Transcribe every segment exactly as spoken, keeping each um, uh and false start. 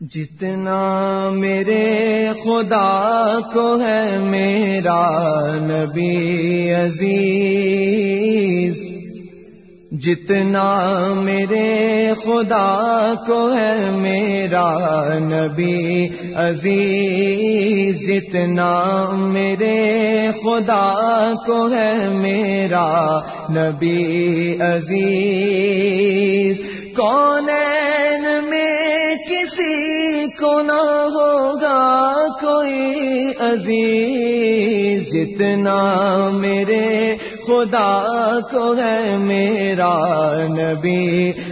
جتنا میرے خدا کو ہے میرا نبی عزیز، جتنا میرے خدا کو ہے میرا نبی عزیز، جتنا میرے خدا کو ہے میرا نبی عزیز، کونین میں کسی کو نہ ہوگا کوئی عزیز، جتنا میرے خدا کو ہے میرا نبی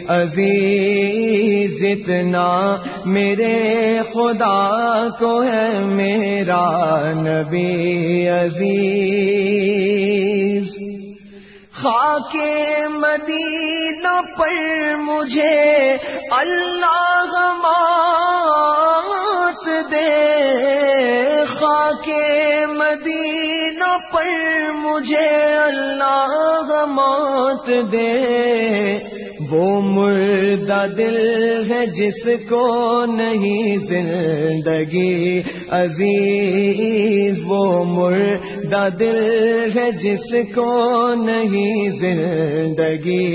عزیز، جتنا میرے خدا کو ہے میرا نبی عزیز۔ خاک مدینہ پر مجھے اللہ مات دے، خاک مدینہ پر مجھے اللہ مات دے، وہ مردہ دل ہے جس کو نہیں زندگی عزیز، وہ مردہ دل ہے جس کو نہیں زندگی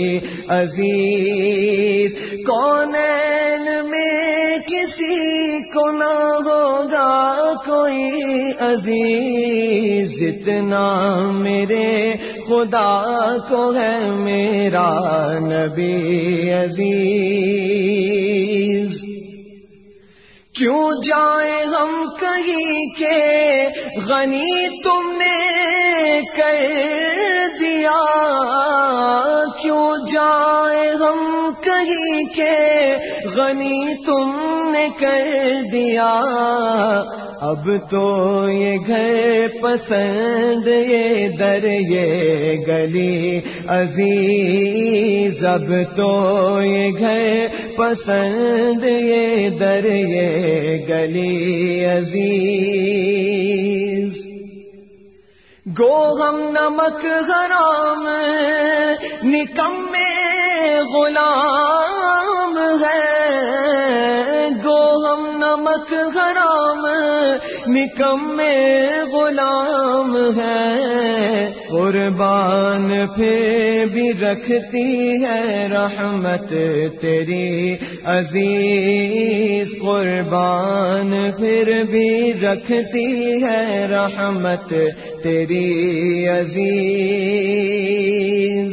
عزیز، کونین میں کسی کو نہ ہوگا کوئی عزیز، جتنا میرے خدا کو ہے میرا نبی عزیز۔ کیوں جائیں ہم کہیں کہ غنی تم نے کر دیا، کیوں جائیں ہم کہیں کہ غنی تم نے کر دیا، اب تو یہ گھر پسند یہ در یہ گلی عزیز، اب تو یہ گھر پسند یہ در یہ گلی عزیز۔ گو ہم نمک حرام نکمے غلام ہے، گو ہم نمک حرام نکمے غلام ہے، قربان پھر بھی رکھتی ہے رحمت تیری عزیز، قربان پھر بھی رکھتی ہے رحمت تیری عزیز۔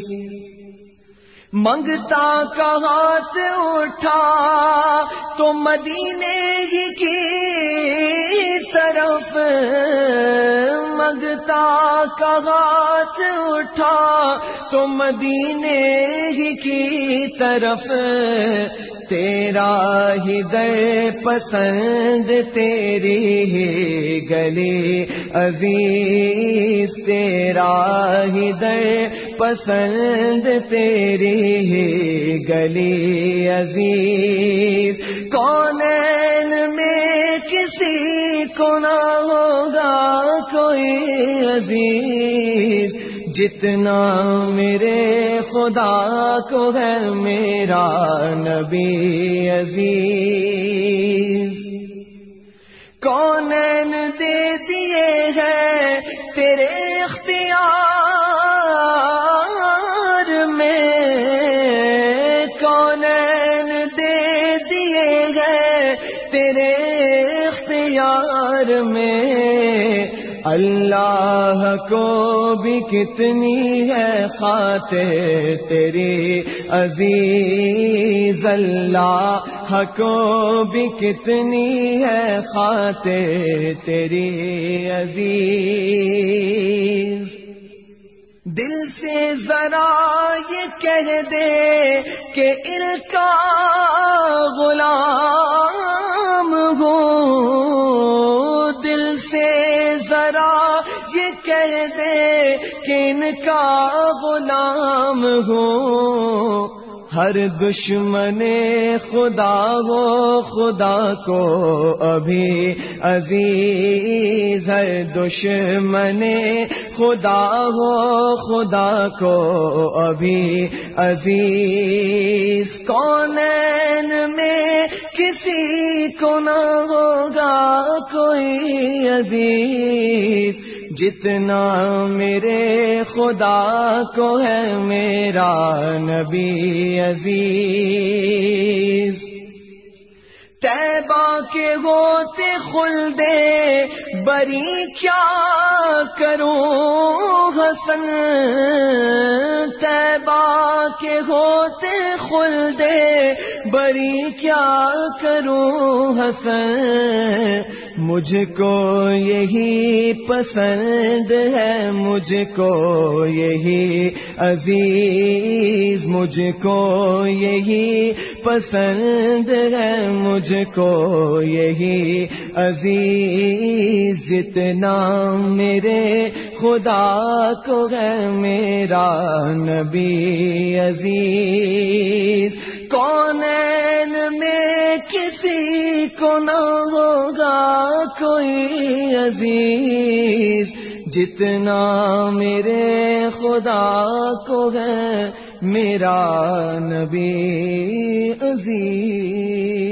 منگتا کا ہاتھ اٹھا تو مدینے ہی کی طرف، منگتا کا ہاتھ اٹھا تو مدینے ہی کی طرف، تیرا ہی در پسند تیری ہی گلی عزیز، تیرا ہی در پسند تیری ہی گلی عزیز، کونین میں کسی کو نہ ہوگا کوئی عزیز، جتنا میرے خدا کو ہے میرا نبی عزیز۔ کونین دے دیے ہیں تیرے اختیار میں، کونین دے دیے ہیں تیرے اختیار میں، اللہ کو بھی کتنی ہے خاطر تیری عزیز، اللہ کو بھی کتنی ہے خاطر تیری عزیز۔ دل سے ذرا یہ کہہ دے کہ ان کا غلام ہوں، دل سے ذرا یہ کہہ دے کہ ان کا غلام ہوں، ہر دشمن خدا ہو خدا کو ابھی عزیز، ہر دشمن خدا ہو خدا کو ابھی عزیز کونین میں کسی کو نہ ہوگا کوئی عزیز جتنا میرے خدا کو ہے میرا نبی عزیز طیبہ کے ہوتے خلدے بری کیا کروں حسن طیبہ کے ہوتے خلدے بری کیا کروں حسن مجھ کو یہی پسند ہے مجھ کو یہی عزیز مجھ کو یہی پسند ہے مجھ کو یہی عزیز جتنا میرے خدا کو ہے میرا نبی عزیز کونین میں کسی کو نہ ہوگا کوئی عزیز جتنا میرے خدا کو ہے میرا نبی عزیز